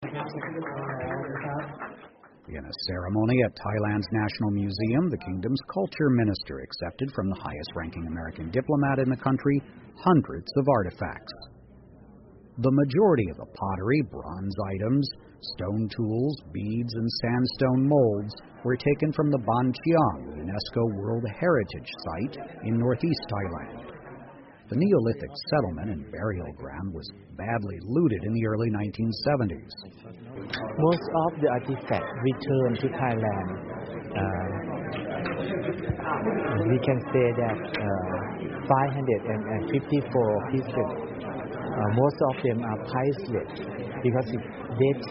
In a ceremony at Thailand's National Museum, the kingdom's culture minister accepted from the highest-ranking American diplomat in the country hundreds of artifacts. The majority of the pottery, bronze items, stone tools, beads, and sandstone molds were taken from the Ban Chiang UNESCO World Heritage Site in northeast Thailand. The Neolithic settlement and burial ground was badly looted in the early 1970s. Most of the artifacts returned to Thailand. We can say that 554 pieces. Most of them are priceless because it's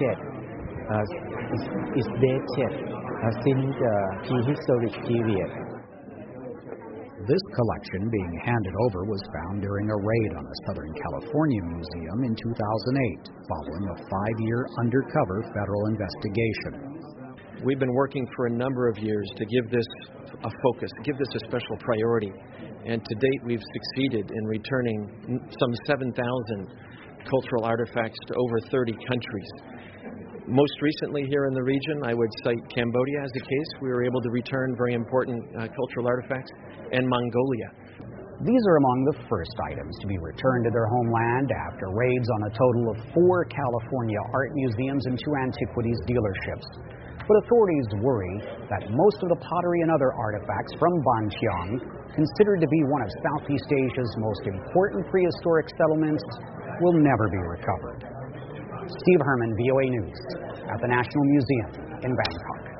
dated since the prehistoric period. This collection being handed over was found during a raid on the Southern California Museum in 2008, following a 5-year undercover federal investigation. We've been working for a number of years to give this a focus, give this a special priority, and to date we've succeeded in returning some 7,000 cultural artifacts to over 30 countries. Most recently here in the region, I would cite Cambodia as a case. We were able to return very important cultural artifacts, and Mongolia. These are among the first items to be returned to their homeland after raids on a total of 4 California art museums and 2 antiquities dealerships. But authorities worry that most of the pottery and other artifacts from Ban Chiang, considered to be one of Southeast Asia's most important prehistoric settlements, will never be recovered. Steve Herman, VOA News, at the National Museum in Bangkok.